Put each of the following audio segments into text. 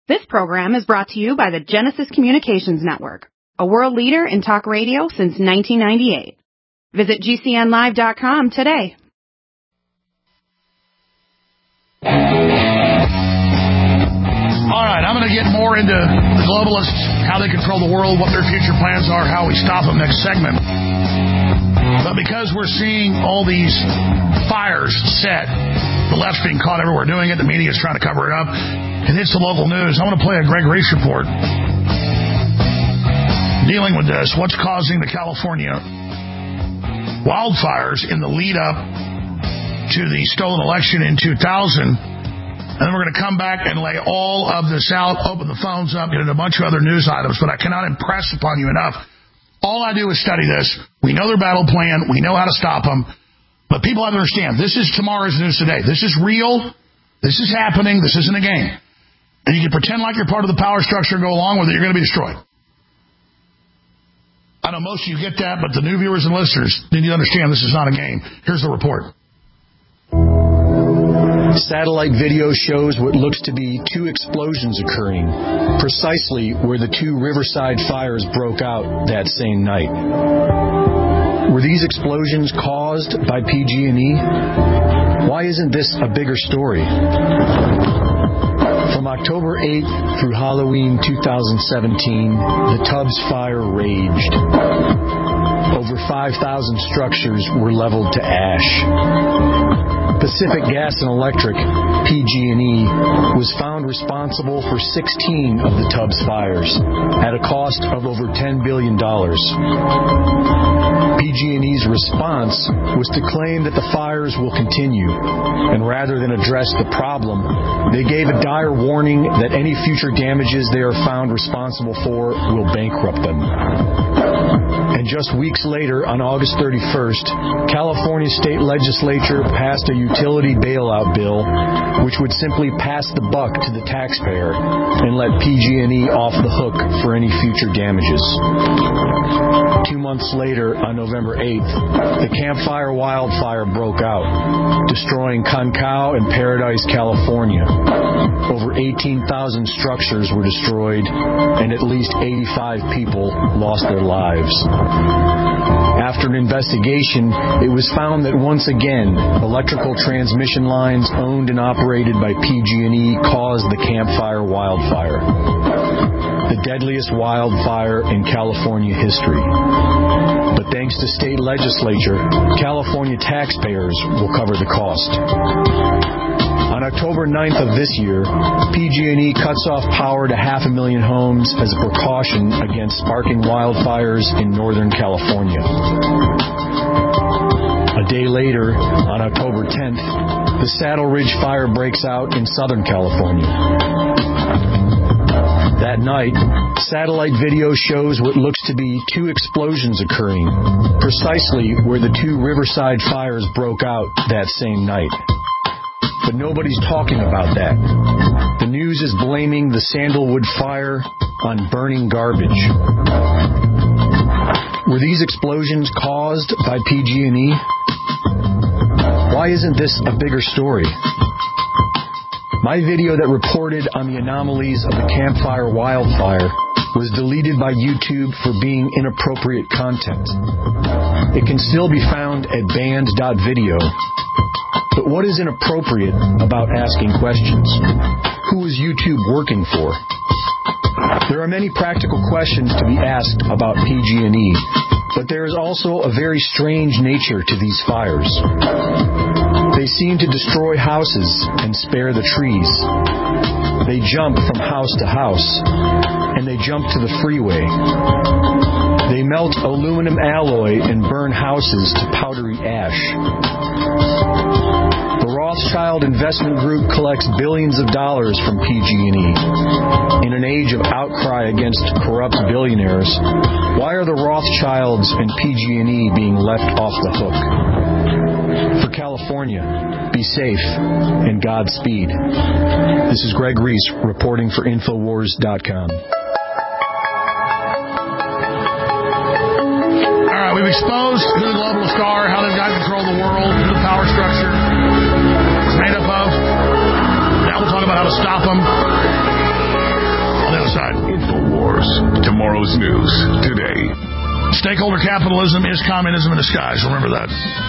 This program is brought to you by the Genesis Communications Network, a world leader in talk radio since 1998. Visit GCNlive.com today. All right, I'm going to get more into the globalists, how they control the world, what their future plans are, how we stop them next segment. But because we're seeing all these fires set, the left's being caught everywhere doing it, the media is trying to cover it up, it hits the local news. I want to play a Greg Reese report dealing with this. What's causing the California wildfires in the lead up to the stolen election in 2000? And then we're going to come back and lay all of this out, open the phones up, get into a bunch of other news items, but I cannot impress upon you enough. All I do is study this. We know their battle plan. We know how to stop them. But people have to understand, this is tomorrow's news today. This is real. This is happening. This isn't a game. And you can pretend like you're part of the power structure and go along with it. You're going to be destroyed. I know most of you get that, but the new viewers and listeners need to understand this is not a game. Here's the report. Satellite video shows what looks to be two explosions occurring, precisely where the two Riverside fires broke out that same night. Were these explosions caused by PG&E? Why isn't this a bigger story? From October 8th through Halloween 2017, the Tubbs fire raged. Over 5,000 structures were leveled to ash. Pacific Gas and Electric, PG&E, was found responsible for 16 of the Tubbs fires at a cost of over $10 billion. PG&E's response was to claim that the fires will continue, and rather than address the problem, they gave a dire warning that any future damages they are found responsible for will bankrupt them. And just weeks later, on August 31st, California state legislature passed a utility bailout bill which would simply pass the buck to the taxpayer and let PG&E off the hook for any future damages. 2 months later, on November 8th, the Camp Fire wildfire broke out, destroying Concau and Paradise, California. Over 18,000 structures were destroyed, and at least 85 people lost their lives. After an investigation, it was found that once again, electrical transmission lines owned and operated by PG&E caused the Camp Fire wildfire, the deadliest wildfire in California history. But thanks to state legislature, California taxpayers will cover the cost. On October 9th of this year, PG&E cuts off power to 500,000 homes as a precaution against sparking wildfires in Northern California. A day later, on October 10th, the Saddle Ridge Fire breaks out in Southern California. That night, satellite video shows what looks to be two explosions occurring, precisely where the two Riverside fires broke out that same night. But nobody's talking about that. The news is blaming the Sandalwood fire on burning garbage. Were these explosions caused by PG&E? Why isn't this a bigger story? My video that reported on the anomalies of the Camp Fire wildfire was deleted by YouTube for being inappropriate content. It can still be found at banned.video. But what is inappropriate about asking questions? Who is YouTube working for? There are many practical questions to be asked about PG&E, but there is also a very strange nature to these fires. They seem to destroy houses and spare the trees. They jump from house to house, and they jump to the freeway. They melt aluminum alloy and burn houses to powdery ash. The Rothschild Investment Group collects billions of dollars from PG&E. In an age of outcry against corrupt billionaires, why are the Rothschilds and PG&E being left off the hook? For California, be safe and Godspeed. This is Greg Reese reporting for Infowars.com. All right, we've exposed who the globalists are, how they've got control of the world, who the power structure is made up of. Now we'll talk about how to stop them. Tomorrow's news today. Stakeholder capitalism is communism in disguise. Remember that.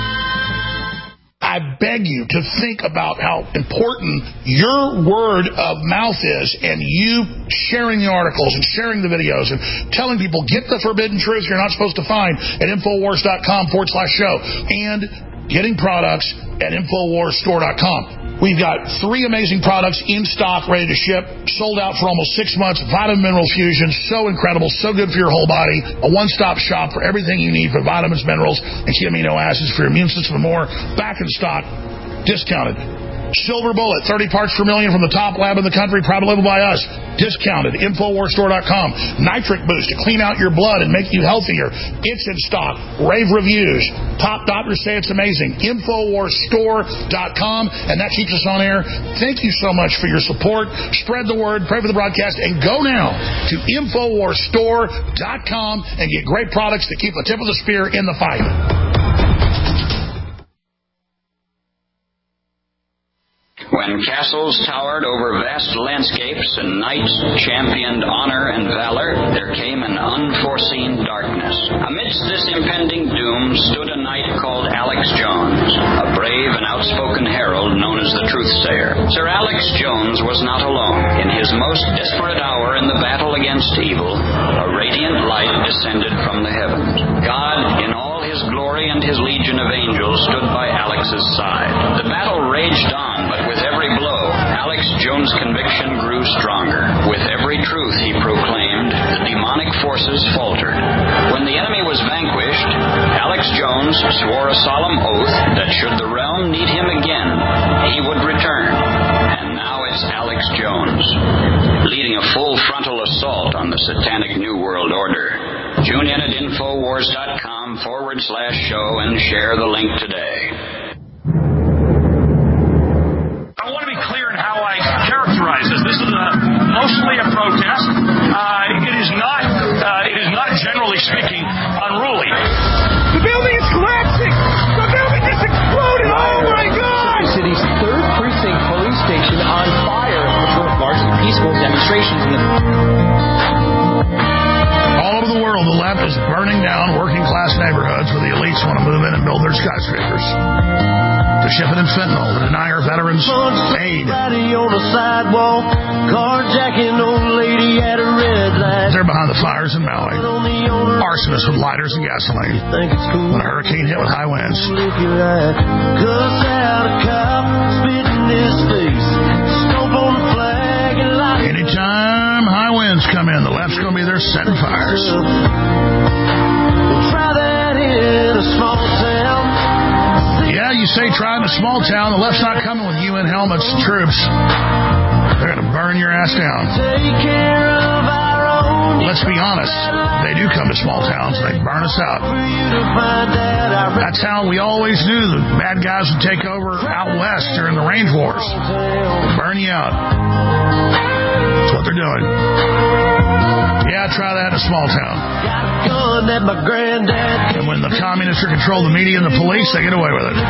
I beg you to think about how important your word of mouth is, and you sharing the articles and sharing the videos and telling people, get the forbidden truth you're not supposed to find at Infowars.com/show, and getting products at InfoWarsStore.com. We've got 3 amazing products in stock, ready to ship, sold out for almost 6 months. Vitamin Mineral Fusion, so incredible, so good for your whole body. A one-stop shop for everything you need for vitamins, minerals, and key amino acids for your immune system and more. Back in stock, discounted. Silver Bullet, 30 parts per million from the top lab in the country, proudly labeled by us. Discounted. InfoWarsStore.com. Nitric Boost to clean out your blood and make you healthier. It's in stock. Rave reviews. Top doctors say it's amazing. InfoWarsStore.com. And that keeps us on air. Thank you so much for your support. Spread the word. Pray for the broadcast. And go now to InfoWarsStore.com and get great products that keep the tip of the spear in the fight. When castles towered over vast landscapes and knights championed honor and valor, there came an unforeseen darkness. Amidst this impending doom stood a knight called Alex Jones, a brave and outspoken herald known as the Truthsayer. Sir Alex Jones was not alone. In his most desperate hour in the battle against evil, a radiant light descended from the heavens. God, in all his glory and his legion of angels, stood by Alex's side. The battle raged on, but with every blow, Alex Jones' conviction grew stronger. With every truth he proclaimed, the demonic forces faltered. When the enemy was vanquished, Alex Jones swore a solemn oath that should the realm need him again, he would return. And now it's Alex Jones, leading a full frontal assault on the satanic New World Order. Tune in at Infowars.com/show and share the link today. I want to be clear in how I characterize this. This is mostly a protest. It is not, generally speaking, unruly. The building is collapsing. The building just exploded. Oh my God! The city's 3rd precinct police station on fire, which were largely peaceful demonstrations in the. All over the world, the left is burning down working-class neighborhoods where the elites want to move in and build their skyscrapers. They're shipping in fentanyl to deny our veterans aid. They're behind the fires in Maui. Arsonists with lighters and gasoline. When a hurricane hit with high winds. Anytime high winds come in, the left's going to be there setting fires. Yeah, you say try in a small town. The left's not coming with UN helmets and troops. They're going to burn your ass down. Let's be honest. They do come to small towns and they burn us out. That's how we always knew the bad guys would take over out west during the range wars. They'll burn you out. That's what they're doing. Yeah, try that in a small town. And when the communists are control the media and the police, they get away with it.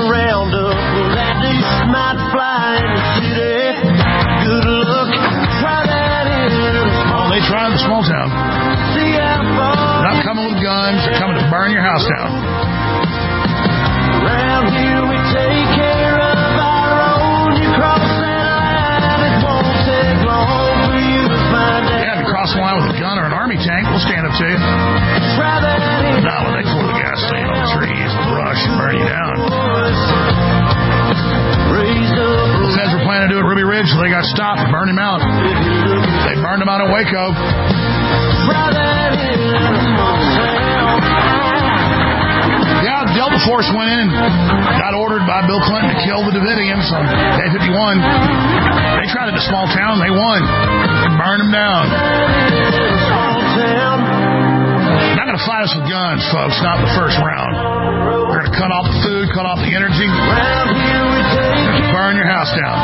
Well, they try in the small town. They're not coming with guns. They're coming to burn your house down. Around here we take care of our own. You cross that line, it won't take long for you to find out. Yeah, if you cross the line with a gun or an army tank, we'll stand up to you. Not when they pour the gasoline on the trees and brush and burn you down. The feds were planning to do it at Ruby Ridge, so they got stopped and burned him out. They burned him out at Waco. Yeah, the Delta Force went in and got ordered by Bill Clinton to kill the Davidians on Day 51. They tried it in a small town. They won. They burned them down. They're not going to fight us with guns, folks. Not in the first round. They're going to cut off the food, cut off the energy. Burn your house down.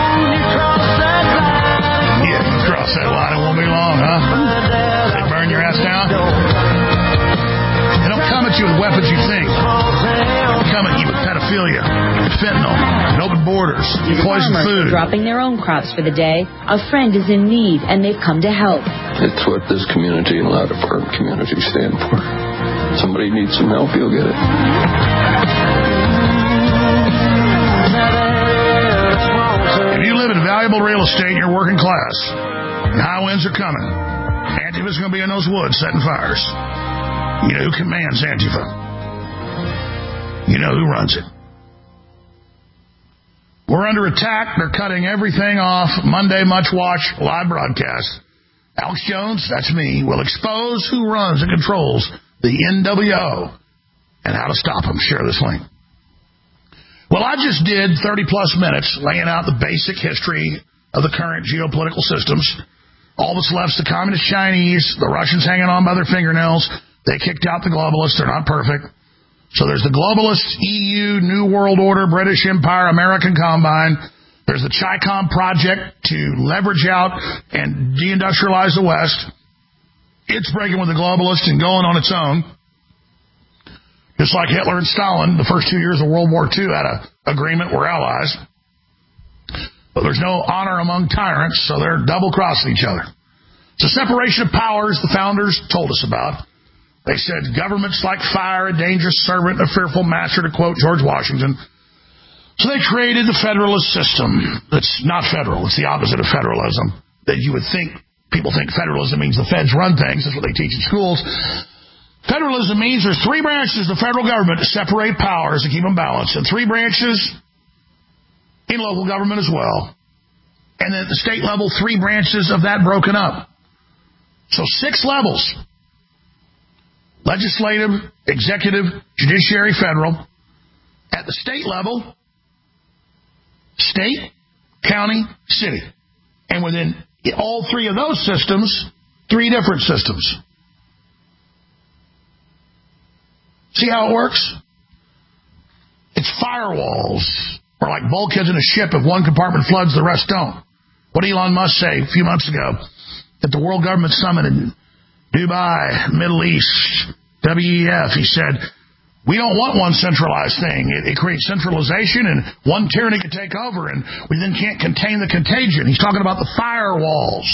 Yeah, you cross that line, it won't be long, huh? They burn your ass down. They don't come at you with weapons you think. They come at you with pedophilia, fentanyl, and open borders, poison food. Dropping their own crops for the day. A friend is in need, and they've come to help. It's what this community and a lot of our communities stand for. Somebody needs some help, you'll get it. If you live in valuable real estate and you're working class, and high winds are coming, Antifa's going to be in those woods setting fires. You know who commands Antifa. You know who runs it. We're under attack. They're cutting everything off. Monday, Much Watch, live broadcast. Alex Jones, that's me, will expose who runs and controls the NWO and how to stop them. Share this link. Well, I just did 30-plus minutes laying out the basic history of the current geopolitical systems. All that's left is the communist Chinese, the Russians hanging on by their fingernails. They kicked out the globalists. They're not perfect. So there's the globalist EU, New World Order, British Empire, American Combine. There's the CHICOM project to leverage out and deindustrialize the West. It's breaking with the globalists and going on its own. Just like Hitler and Stalin, the first 2 years of World War II had an agreement, we're allies. But there's no honor among tyrants, so they're double-crossing each other. It's a separation of powers the founders told us about. They said, government's like fire, a dangerous servant, a fearful master, to quote George Washington. So they created the federalist system. It's not federal. It's the opposite of federalism. That you would think, people think federalism means the feds run things. That's what they teach in schools. Federalism means there's 3 branches of the federal government to separate powers and keep them balanced, and 3 branches in local government as well. And then at the state level, 3 branches of that broken up. So 6 levels. Legislative, executive, judiciary, federal. At the state level, state, county, city. And within all 3 of those systems, 3 different systems. See how it works? It's firewalls. Or like bulkheads in a ship, if one compartment floods, the rest don't. What did Elon Musk say a few months ago at the World Government Summit in Dubai, Middle East, WEF? He said, we don't want one centralized thing. It creates centralization, and one tyranny can take over, and we then can't contain the contagion. He's talking about the firewalls.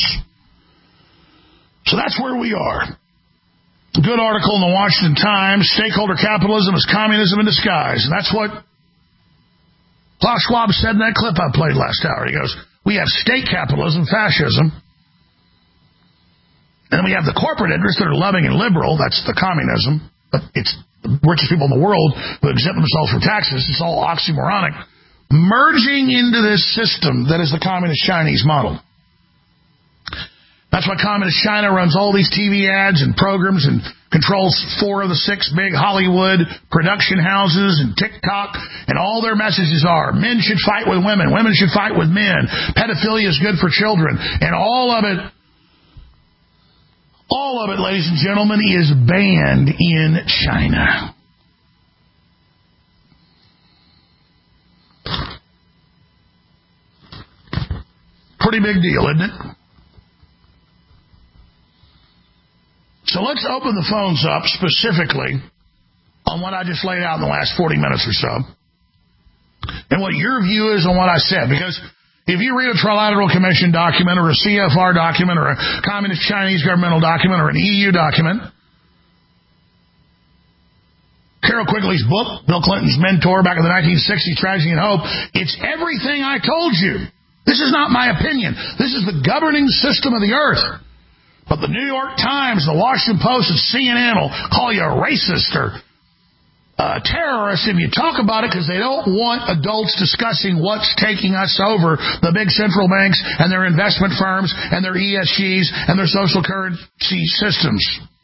So that's where we are. Good article in the Washington Times, stakeholder capitalism is communism in disguise. And that's what Klaus Schwab said in that clip I played last hour. He goes, we have state capitalism, fascism. And then we have the corporate interests that are loving and liberal. That's the communism. But it's the richest people in the world who exempt themselves from taxes. It's all oxymoronic. Merging into this system that is the communist Chinese model. That's why communist China runs all these TV ads and programs and controls 4 of the 6 big Hollywood production houses and TikTok. And all their messages are, men should fight with women. Women should fight with men. Pedophilia is good for children. And all of it, ladies and gentlemen, is banned in China. Pretty big deal, isn't it? So let's open the phones up specifically on what I just laid out in the last 40 minutes or so and what your view is on what I said. Because if you read a Trilateral Commission document or a CFR document or a Communist Chinese governmental document or an EU document, Carol Quigley's book, Bill Clinton's mentor back in the 1960s, Tragedy and Hope, it's everything I told you. This is not my opinion. This is the governing system of the earth. But the New York Times, the Washington Post, and CNN will call you a racist or a terrorist if you talk about it, because they don't want adults discussing what's taking us over, the big central banks and their investment firms and their ESGs and their social currency systems.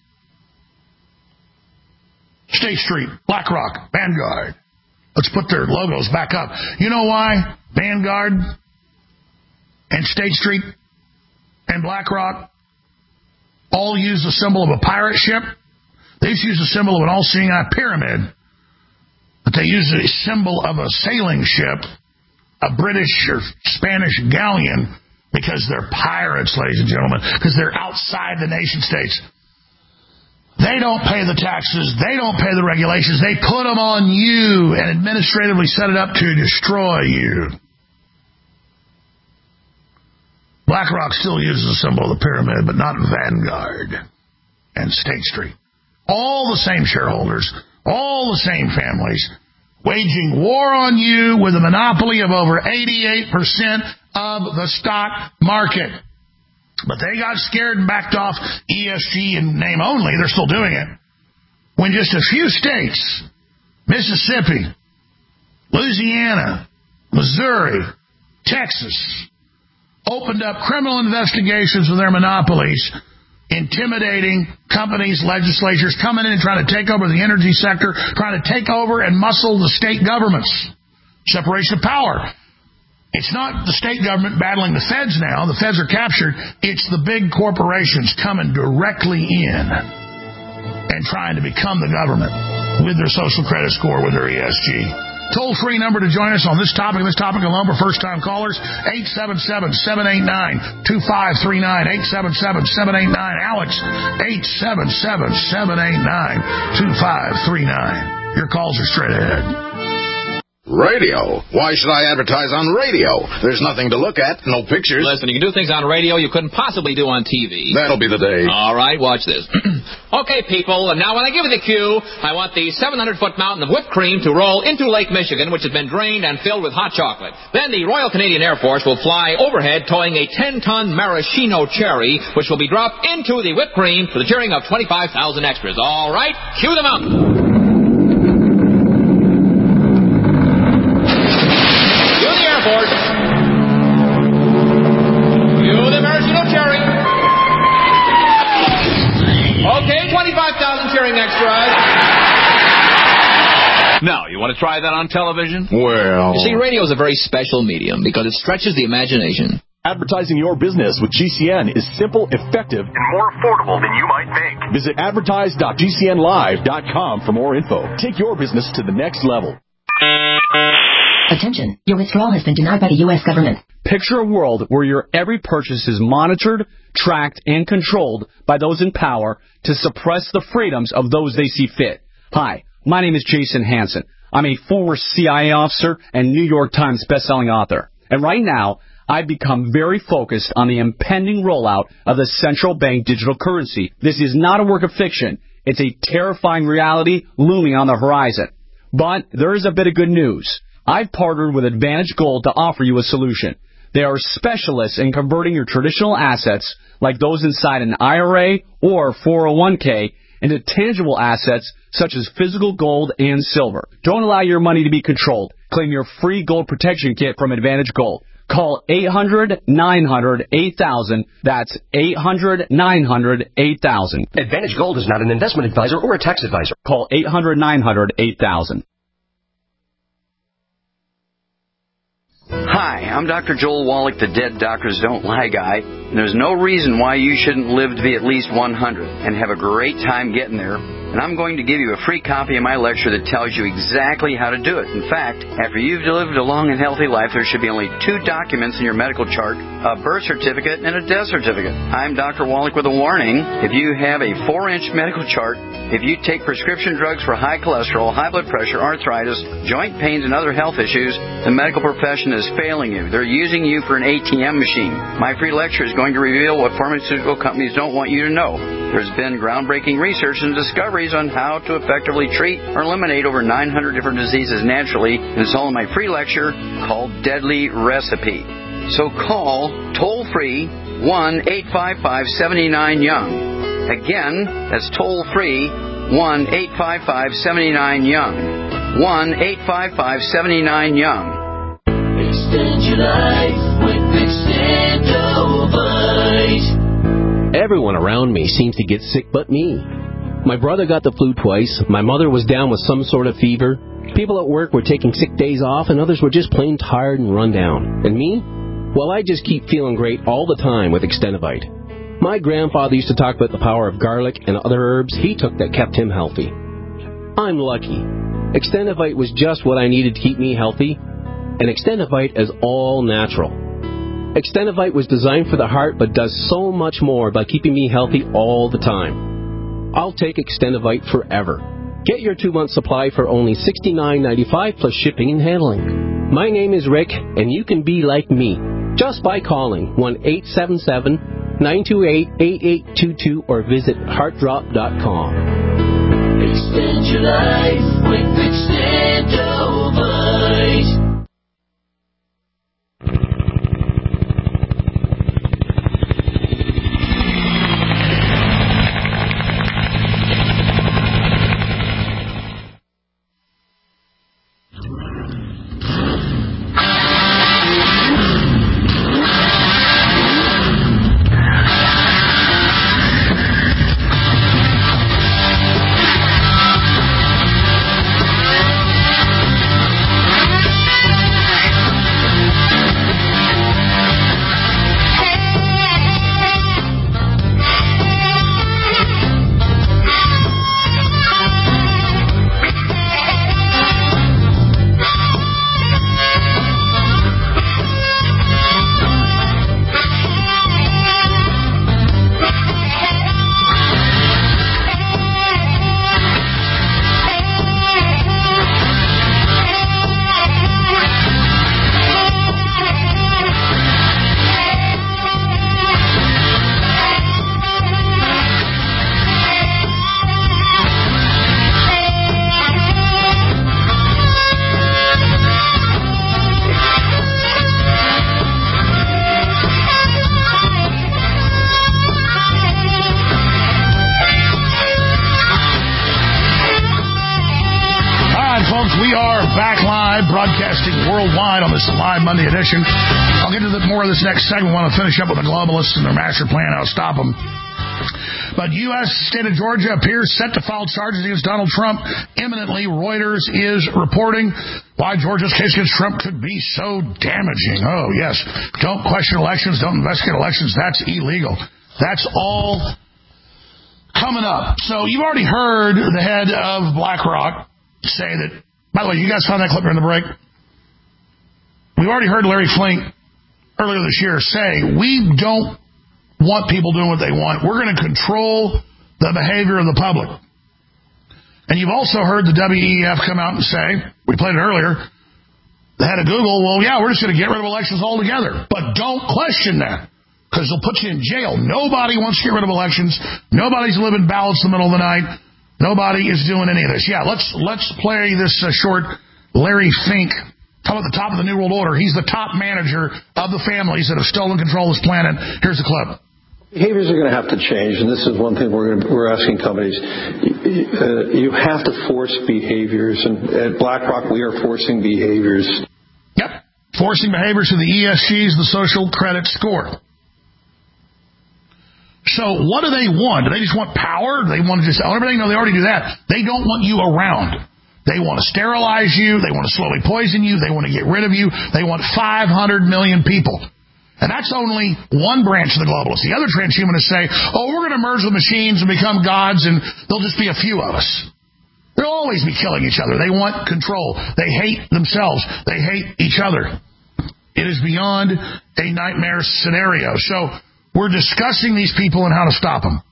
State Street, BlackRock, Vanguard. Let's put their logos back up. You know why Vanguard and State Street and BlackRock all use the symbol of a pirate ship? They use the symbol of an all-seeing eye pyramid, but they use a symbol of a sailing ship, a British or Spanish galleon, because they're pirates, ladies and gentlemen, because they're outside the nation states. They don't pay the taxes. They don't pay the regulations. They put them on you and administratively set it up to destroy you. BlackRock still uses the symbol of the pyramid, but not Vanguard and State Street. All the same shareholders, all the same families, waging war on you with a monopoly of over 88% of the stock market. But they got scared and backed off ESG in name only. They're still doing it. When just a few states, Mississippi, Louisiana, Missouri, Texas, opened up criminal investigations of their monopolies, intimidating companies, legislatures, coming in and trying to take over the energy sector, trying to take over and muscle the state governments. Separation of power. It's not the state government battling the feds now. The feds are captured. It's the big corporations coming directly in and trying to become the government with their social credit score, with their ESG. Toll-free number to join us on this topic alone for first-time callers, 877-789-2539, 877-789, Alex, 877-789-2539. Your calls are straight ahead. Radio. Why should I advertise on radio? There's nothing to look at, no pictures. Listen, you can do things on radio you couldn't possibly do on TV. That'll be the day. All right, watch this. Okay, people, and now when I give you the cue, I want the 700-foot mountain of whipped cream to roll into Lake Michigan, which has been drained and filled with hot chocolate. Then the Royal Canadian Air Force will fly overhead towing a 10-ton maraschino cherry, which will be dropped into the whipped cream for the cheering of 25,000 extras. All right, cue the mountain. Okay, 25,000 cheering extras. Now, you want to try that on television? Well... You see, radio is a very special medium because it stretches the imagination. Advertising your business with GCN is simple, effective, and more affordable than you might think. Visit advertise.gcnlive.com for more info. Take your business to the next level. Attention, your withdrawal has been denied by the U.S. government. Picture a world where your every purchase is monitored, tracked, and controlled by those in power to suppress the freedoms of those they see fit. Hi, my name is Jason Hansen. I'm a former CIA officer and New York Times bestselling author. And right now, I've become very focused on the impending rollout of the central bank digital currency. This is not a work of fiction. It's a terrifying reality looming on the horizon. But there is a bit of good news. I've partnered with Advantage Gold to offer you a solution. They are specialists in converting your traditional assets, like those inside an IRA or 401k, into tangible assets such as physical gold and silver. Don't allow your money to be controlled. Claim your free gold protection kit from Advantage Gold. Call 800-900-8000. That's 800-900-8000. Advantage Gold is not an investment advisor or a tax advisor. Call 800-900-8000. Hi, I'm Dr. Joel Wallach, the Dead Doctors Don't Lie guy. And there's no reason why you shouldn't live to be at least 100 and have a great time getting there. And I'm going to give you a free copy of my lecture that tells you exactly how to do it. In fact, after you've lived a long and healthy life, there should be only 2 documents in your medical chart, a birth certificate and a death certificate. I'm Dr. Wallach with a warning. If you have a 4-inch medical chart, if you take prescription drugs for high cholesterol, high blood pressure, arthritis, joint pains, and other health issues, the medical profession is failing you. They're using you for an ATM machine. My free lecture is going to reveal what pharmaceutical companies don't want you to know. There's been groundbreaking research and discoveries on how to effectively treat or eliminate over 900 different diseases naturally, and it's all in my free lecture called Deadly Recipe. So call toll-free 1-855-79-YOUNG. Again, that's toll-free 1-855-79-YOUNG. 1-855-79-YOUNG. Extend your life with Extendovite. Everyone around me seems to get sick but me. My brother got the flu twice. My mother was down with some sort of fever. People at work were taking sick days off, and others were just plain tired and run down. And me? Well, I just keep feeling great all the time with Extendovite. My grandfather used to talk about the power of garlic and other herbs he took that kept him healthy. I'm lucky. Extendovite was just what I needed to keep me healthy, and Extendovite is all natural. Extendovite was designed for the heart but does so much more by keeping me healthy all the time. I'll take Extendovite forever. Get your 2-month supply for only $69.95 plus shipping and handling. My name is Rick, and you can be like me. Just by calling 1-877-928-8822 or visit heartdrop.com. Extend your life with Extendovite. Broadcasting worldwide on this live Monday edition. I'll get to more of this next segment. I want to finish up with the globalists and their master plan, how to stop them. But U.S. state of Georgia appears set to file charges against Donald Trump imminently. Reuters is reporting why Georgia's case against Trump could be so damaging. Oh, yes. Don't question elections. Don't investigate elections. That's illegal. That's all coming up. So you've already heard the head of BlackRock say that. By the way, you guys found that clip during the break? We've already heard Larry Flink earlier this year say, we don't want people doing what they want. We're going to control the behavior of the public. And you've also heard the WEF come out and say, we played it earlier, the head of Google, well, yeah, we're just going to get rid of elections altogether. But don't question that, because they'll put you in jail. Nobody wants to get rid of elections. Nobody's living ballots in the middle of the night. Nobody is doing any of this. Yeah, let's play this short Larry Fink. Talk about the top of the New World Order. He's the top manager of the families that have stolen control of this planet. Here's the clip. Behaviors are going to have to change, and this is one thing we're asking companies. You have to force behaviors, and at BlackRock we are forcing behaviors. Yep, forcing behaviors to the ESGs, the social credit score. So what do they want? Do they just want power? Do they want to just own everything? No, they already do that. They don't want you around. They want to sterilize you. They want to slowly poison you. They want to get rid of you. They want 500 million people. And that's only one branch of the globalists. The other transhumanists say, oh, we're going to merge with machines and become gods, and there'll just be a few of us. They'll always be killing each other. They want control. They hate themselves. They hate each other. It is beyond a nightmare scenario. So we're discussing these people and how to stop them.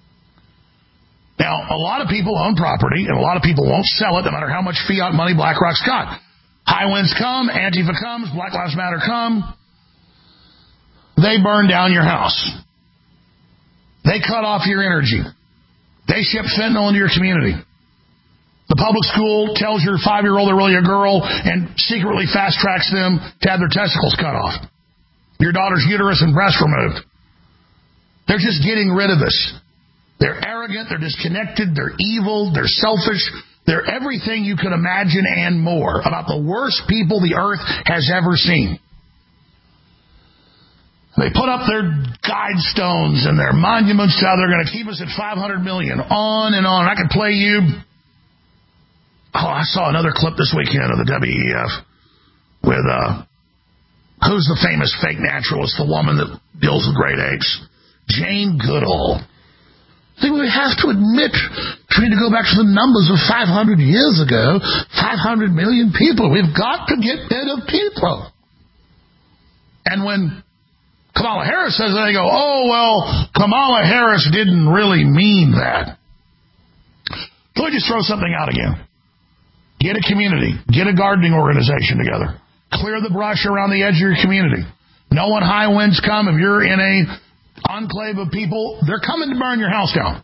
Now, a lot of people own property, and a lot of people won't sell it no matter how much fiat money BlackRock's got. High winds come, Antifa comes, Black Lives Matter come. They burn down your house. They cut off your energy. They ship fentanyl into your community. The public school tells your 5-year-old they're really a girl and secretly fast-tracks them to have their testicles cut off. Your daughter's uterus and breast removed. They're just getting rid of us. They're arrogant, they're disconnected, they're evil, they're selfish, they're everything you could imagine and more. About the worst people the earth has ever seen. They put up their guide stones and their monuments to how they're going to keep us at 500 million. On and on. I could play you. Oh, I saw another clip this weekend of the WEF with, who's the famous fake naturalist, the woman that deals with great apes? Jane Goodall. I think we have to admit, trying to go back to the numbers of 500 years ago, 500 million people. We've got to get rid of people. And when Kamala Harris says that, they go, oh, well, Kamala Harris didn't really mean that. So let me just throw something out again. Get a community. Get a gardening organization together. Clear the brush around the edge of your community. know when high winds come, if you're in a enclave of people, they're coming to burn your house down.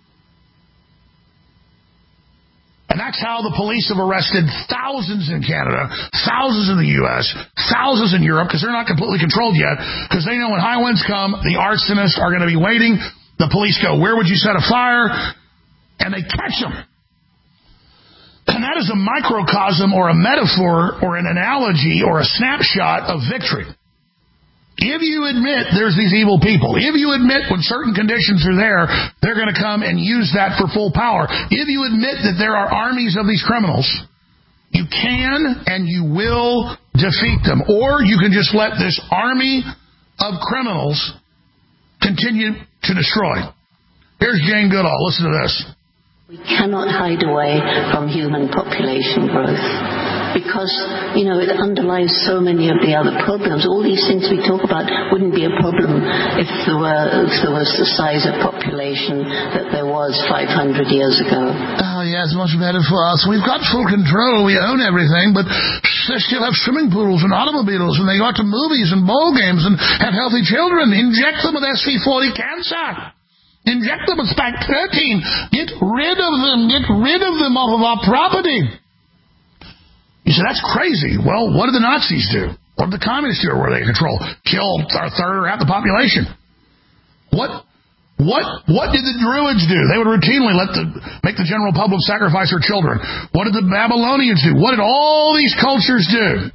And that's how the police have arrested thousands in Canada, thousands in the U.S., thousands in Europe, because they're not completely controlled yet, because they know when high winds come, the arsonists are going to be waiting. The police go, where would you set a fire? And they catch them. And that is a microcosm or a metaphor or an analogy or a snapshot of victory. If you admit there's these evil people, if you admit when certain conditions are there, they're going to come and use that for full power. If you admit that there are armies of these criminals, you can and you will defeat them. Or you can just let this army of criminals continue to destroy. Here's Jane Goodall. Listen to this. We cannot hide away from human population growth. Because, it underlies so many of the other problems. All these things we talk about wouldn't be a problem if there was the size of population that there was 500 years ago. Oh, yeah, it's much better for us. We've got full control. We own everything, but they still have swimming pools and automobiles, and they go to movies and ball games and have healthy children. Inject them with SV40 cancer. Inject them with Spike 13. Get rid of them. Get rid of them off of our property. You say, that's crazy. Well, what did the Nazis do? What did the communists do where they control? Kill a third or half the population. What did the Druids do? They would routinely make the general public sacrifice their children. What did the Babylonians do? What did all these cultures do?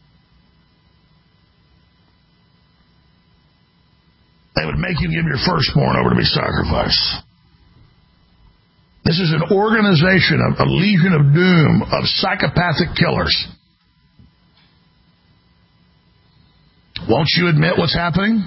They would make you give your firstborn over to be sacrificed. This is an organization, a legion of doom, of psychopathic killers. Won't you admit what's happening?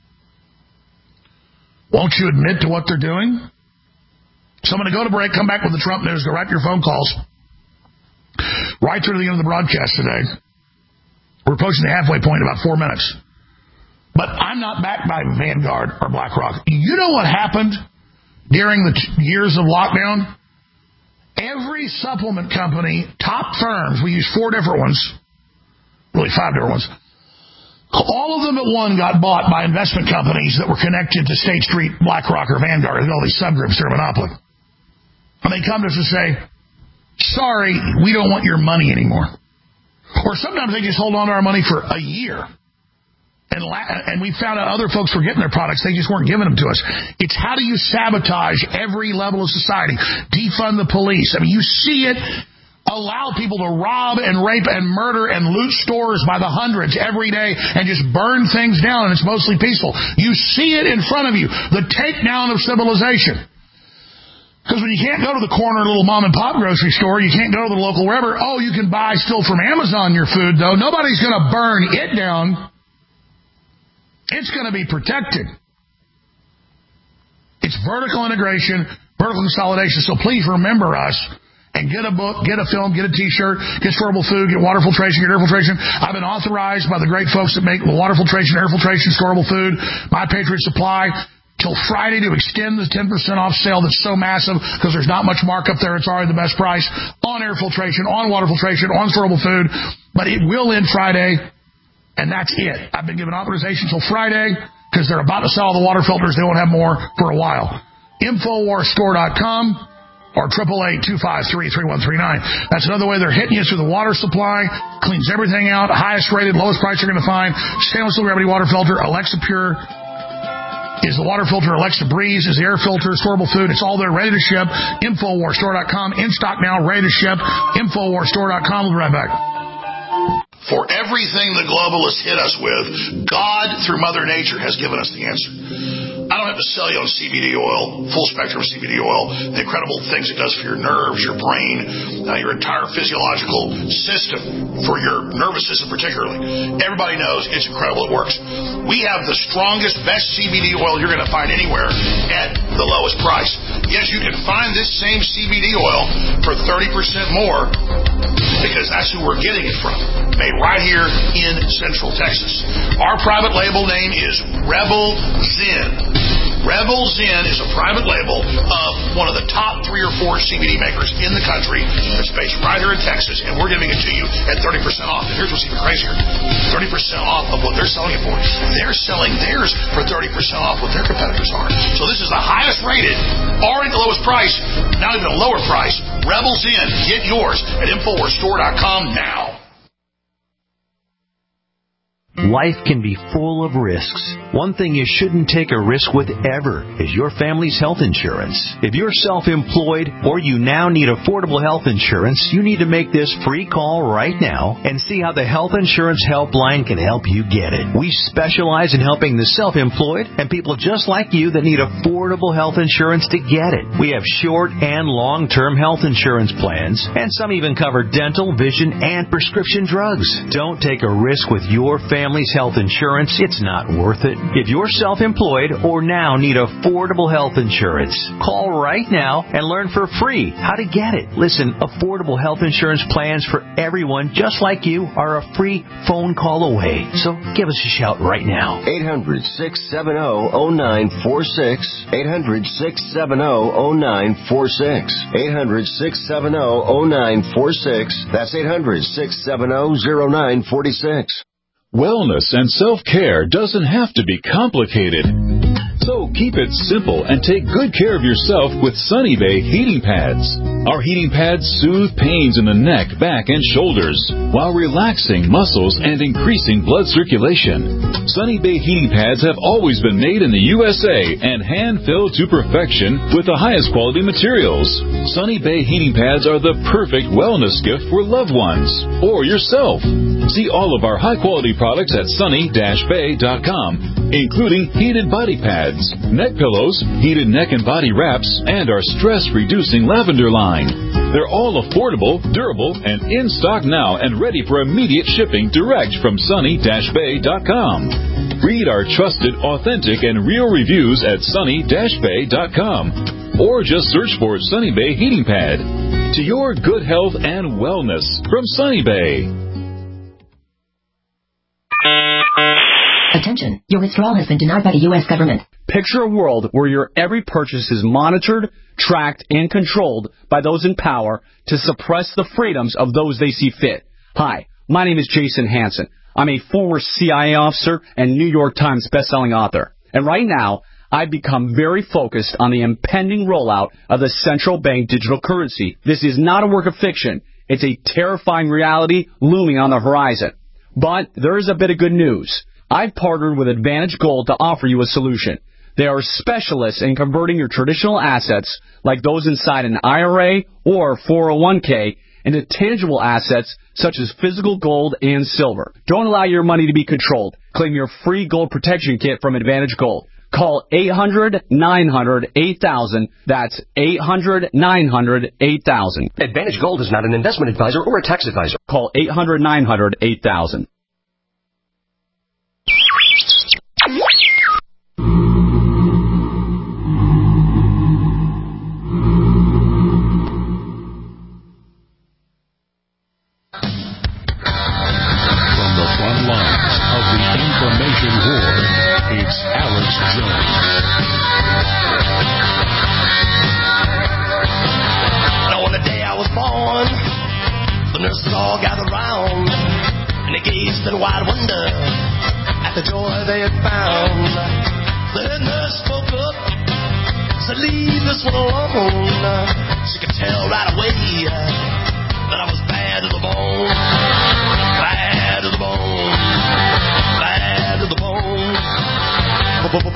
Won't you admit to what they're doing? So I'm going to go to break, come back with the Trump news, go right to your phone calls. Right through to the end of the broadcast today. We're approaching the halfway point in about 4 minutes. But I'm not backed by Vanguard or BlackRock. You know what happened during the years of lockdown? Every supplement company, top firms, we use 4 different ones, really 5 different ones, all of them at one got bought by investment companies that were connected to State Street, BlackRock, or Vanguard, and all these subgroups, they're a monopoly. And they come to us and say, sorry, we don't want your money anymore. Or sometimes they just hold on to our money for a year. And we found out other folks were getting their products. They just weren't giving them to us. It's how do you sabotage every level of society? Defund the police. I mean, you see it. Allow people to rob and rape and murder and loot stores by the hundreds every day and just burn things down, and it's mostly peaceful. You see it in front of you. The takedown of civilization. Because when you can't go to the corner little mom and pop grocery store, you can't go to the local wherever. Oh, you can buy still from Amazon your food, though. Nobody's going to burn it down. It's going to be protected. It's vertical integration, vertical consolidation. So please remember us and get a book, get a film, get a T-shirt, get storable food, get water filtration, get air filtration. I've been authorized by the great folks that make the water filtration, air filtration, storable food, My Patriot Supply, till Friday to extend the 10% off sale that's so massive because there's not much markup there. It's already the best price on air filtration, on water filtration, on storable food. But it will end Friday. And that's it. I've been given authorization till Friday because they're about to sell all the water filters. They won't have more for a while. Infowarsstore.com or 888-253-3139. That's another way they're hitting you through the water supply. Cleans everything out. Highest rated, lowest price you're going to find. Stainless steel gravity water filter. Alexa Pure is the water filter. Alexa Breeze is the air filter. Storable food. It's all there, ready to ship. Infowarsstore.com. In stock now, ready to ship. Infowarsstore.com. We'll be right back. For everything the globalists hit us with, God, through Mother Nature, has given us the answer. I don't have to sell you on CBD oil, full spectrum CBD oil, the incredible things it does for your nerves, your brain, your entire physiological system, for your nervous system particularly. Everybody knows it's incredible. It works. We have the strongest, best CBD oil you're going to find anywhere at the lowest price. Yes, you can find this same CBD oil for 30% more because that's who we're getting it from. Made right here in Central Texas. Our private label name is Rebel Zen. Rebel Rebel Zen is a private label of one of the top 3 or 4 CBD makers in the country. It's based right here in Texas, and we're giving it to you at 30% off. And here's what's even crazier. 30% off of what they're selling it for. They're selling theirs for 30% off what their competitors are. So this is the highest rated, already the lowest price, now even a lower price. Rebel Zen. Get yours at InfoWarsStore.com now. Life can be full of risks. One thing you shouldn't take a risk with ever is your family's health insurance. If you're self-employed or you now need affordable health insurance, you need to make this free call right now and see how the Health Insurance Helpline can help you get it. We specialize in helping the self-employed and people just like you that need affordable health insurance to get it. We have short and long-term health insurance plans, and some even cover dental, vision, and prescription drugs. Don't take a risk with your family's health insurance. It's not worth it. If you're self-employed or now need affordable health insurance, call right now and learn for free how to get it. Listen, affordable health insurance plans for everyone just like you are a free phone call away. So give us a shout right now. 800-670-0946. 800-670-0946. 800-670-0946. That's 800-670-0946. Wellness and self-care doesn't have to be complicated. So keep it simple and take good care of yourself with Sunny Bay heating pads. Our heating pads soothe pains in the neck, back, and shoulders while relaxing muscles and increasing blood circulation. Sunny Bay heating pads have always been made in the USA and hand-filled to perfection with the highest quality materials. Sunny Bay heating pads are the perfect wellness gift for loved ones or yourself. See all of our high-quality products at sunny-bay.com, including heated body pads, neck pillows, heated neck and body wraps, and our stress-reducing lavender line. They're all affordable, durable, and in stock now and ready for immediate shipping direct from sunny-bay.com. Read our trusted, authentic, and real reviews at sunny-bay.com, or just search for Sunny Bay Heating Pad. To your good health and wellness from Sunny Bay. Attention, your withdrawal has been denied by the U.S. government. Picture a world where your every purchase is monitored, tracked, and controlled by those in power to suppress the freedoms of those they see fit. Hi, my name is Jason Hansen. I'm a former CIA officer and New York Times bestselling author. And right now, I've become very focused on the impending rollout of the central bank digital currency. This is not a work of fiction. It's a terrifying reality looming on the horizon. But there is a bit of good news. I've partnered with Advantage Gold to offer you a solution. They are specialists in converting your traditional assets, like those inside an IRA or 401k, into tangible assets such as physical gold and silver. Don't allow your money to be controlled. Claim your free gold protection kit from Advantage Gold. Call 800-900-8000. That's 800-900-8000. Advantage Gold is not an investment advisor or a tax advisor. Call 800-900-8000. It's Alex Jones. Now on the day I was born, the nurses all gathered round, and they gazed in wide wonder at the joy they had found. The head nurse spoke up, said, "Leave this one alone." She could tell right away that I was bad to the bone, bad to the bone, bad to the bone. Bad to the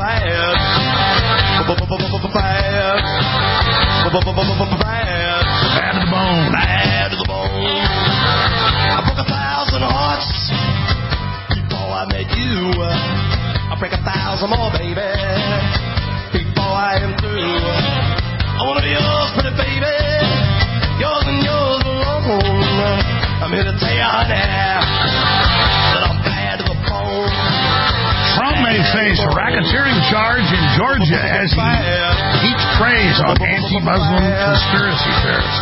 bone. Bad to the bone. I broke 1,000 hearts before I met you. I'll break 1,000 more, baby, before I am through. I wanna be yours, pretty baby, yours and yours alone. I'm here to tell you, honey, that I'm bad to the bone. Trump may face a racketeering charge in Georgia as he heaps praise on anti-Muslim conspiracy theorists.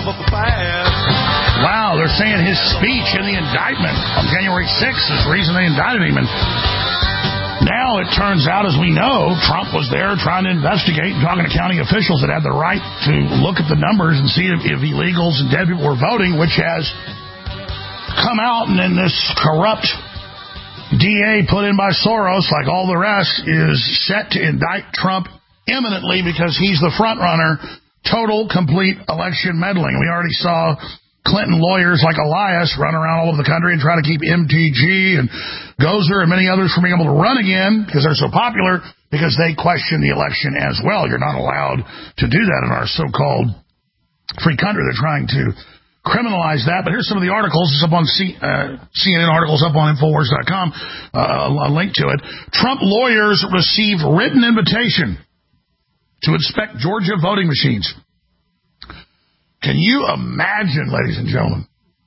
Wow, they're saying his speech in the indictment on January 6th is the reason they indicted him. And Now it turns out, as we know, Trump was there trying to investigate and talking to county officials that had the right to look at the numbers and see if illegals and dead people were voting, which has come out, and then this corrupt DA put in by Soros, like all the rest, is set to indict Trump imminently because he's the front runner. Total, complete election meddling. We already saw Clinton lawyers like Elias run around all over the country and try to keep MTG and Gozer and many others from being able to run again because they're so popular, because they question the election as well. You're not allowed to do that in our so-called free country. They're trying to criminalize that. But here's some of the articles. It's up on CNN articles up on Infowars.com. A link to it. Trump lawyers receive written invitation to inspect Georgia voting machines. Can you imagine, ladies and gentlemen,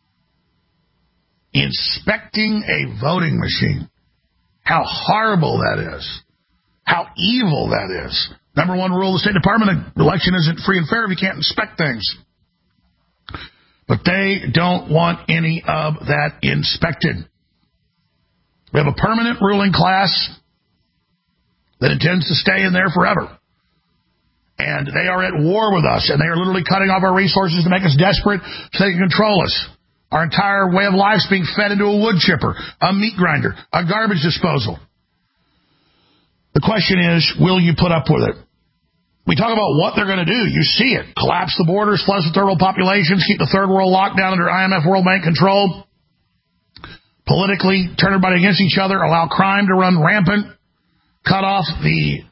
inspecting a voting machine? How horrible that is. How evil that is. Number one rule of the State Department, an election isn't free and fair if you can't inspect things. But they don't want any of that inspected. We have a permanent ruling class that intends to stay in there forever. And they are at war with us, and they are literally cutting off our resources to make us desperate so they can control us. Our entire way of life is being fed into a wood chipper, a meat grinder, a garbage disposal. The question is, will you put up with it? We talk about what they're going to do. You see it. Collapse the borders, flush the third world populations, keep the third world locked down under IMF World Bank control, politically turn everybody against each other, allow crime to run rampant, cut off the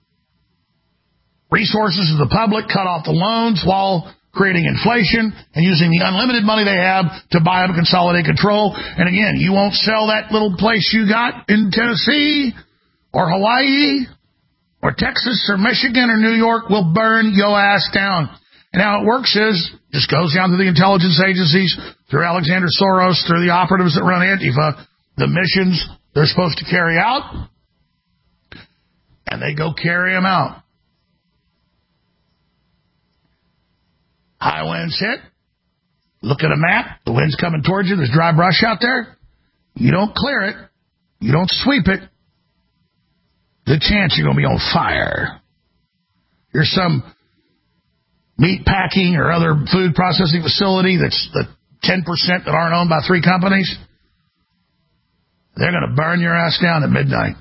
resources of the public, cut off the loans while creating inflation and using the unlimited money they have to buy up and consolidate control. And again, you won't sell that little place you got in Tennessee or Hawaii or Texas or Michigan or New York. Will burn your ass down. And how it works is, just goes down to the intelligence agencies, through Alexander Soros, through the operatives that run Antifa, the missions they're supposed to carry out, and they go carry them out. High winds hit. Look at a map. The wind's coming towards you. There's dry brush out there. You don't clear it. You don't sweep it. Good chance you're going to be on fire. Here's some meat packing or other food processing facility that's the 10% that aren't owned by 3 companies. They're going to burn your ass down at midnight.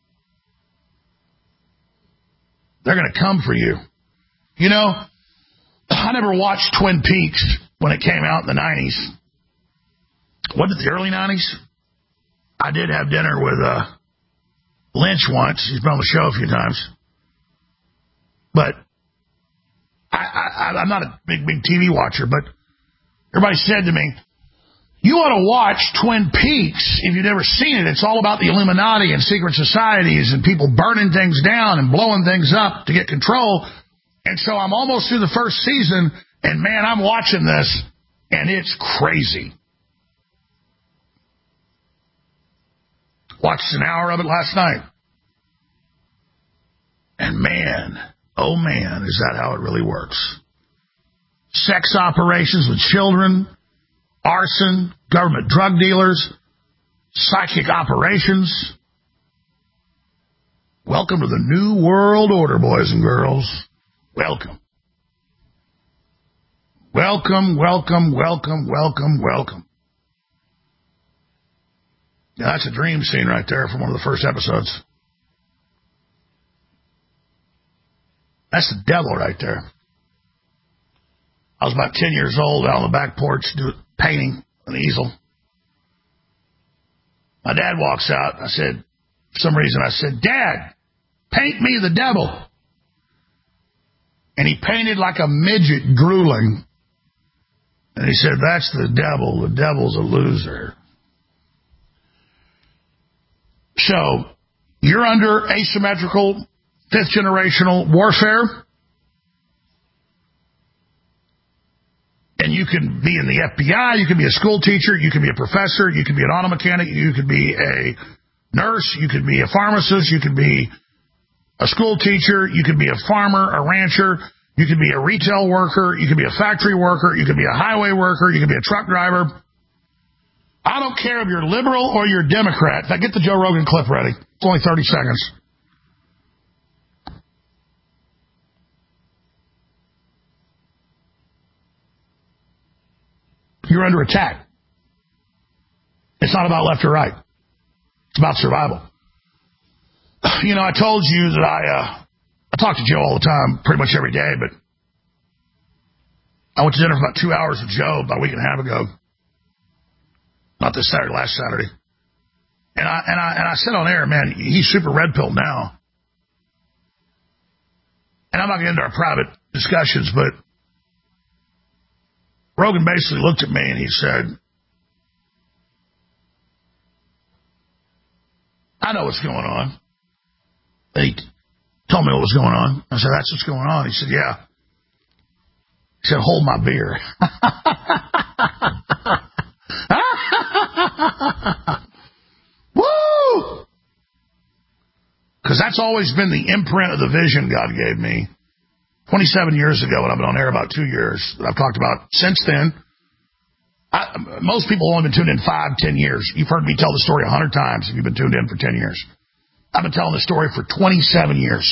They're going to come for you. You know, I never watched Twin Peaks when it came out in the 90s. Was it the early 90s? I did have dinner with Lynch once. He's been on the show a few times. But I'm not a big TV watcher, but everybody said to me, you ought to watch Twin Peaks if you've never seen it. It's all about the Illuminati and secret societies and people burning things down and blowing things up to get control. And so I'm almost through the first season, and man, I'm watching this, and it's crazy. Watched an hour of it last night. And man, oh man, is that how it really works. Sex operations with children, arson, government drug dealers, psychic operations. Welcome to the New World Order, boys and girls. Welcome. Welcome, welcome, welcome, welcome, welcome. Now, that's a dream scene right there from one of the first episodes. That's the devil right there. I was about 10 years old out on the back porch painting an easel. My dad walks out. I said, for some reason, I said, Dad, paint me the devil. And he painted like a midget drooling. And he said, that's the devil. The devil's a loser. So, you're under asymmetrical, 5th-generational warfare. And you can be in the FBI, you can be a school teacher, you can be a professor, you can be an auto mechanic, you could be a nurse, you could be a pharmacist, you could be a school teacher, you could be a farmer, a rancher, you could be a retail worker, you could be a factory worker, you could be a highway worker, you could be a truck driver. I don't care if you're liberal or you're Democrat. In fact, get the Joe Rogan clip ready. It's only 30 seconds. You're under attack. It's not about left or right. It's about survival. You know, I told you that I talk to Joe all the time, pretty much every day, but I went to dinner for about 2 hours with Joe about a week and a half ago. Not this Saturday, last Saturday. And I said on air, man, he's super red pilled now. And I'm not going to get into our private discussions, but Rogan basically looked at me and he said, I know what's going on. He told me what was going on. I said, that's what's going on. He said, yeah. He said, hold my beer. Woo! Because that's always been the imprint of the vision God gave me 27 years ago, and I've been on air about 2 years that I've talked about since then. Most people have only been tuned in 5-10 years. You've heard me tell the story 100 times if you've been tuned in for 10 years. I've been telling the story for 27 years.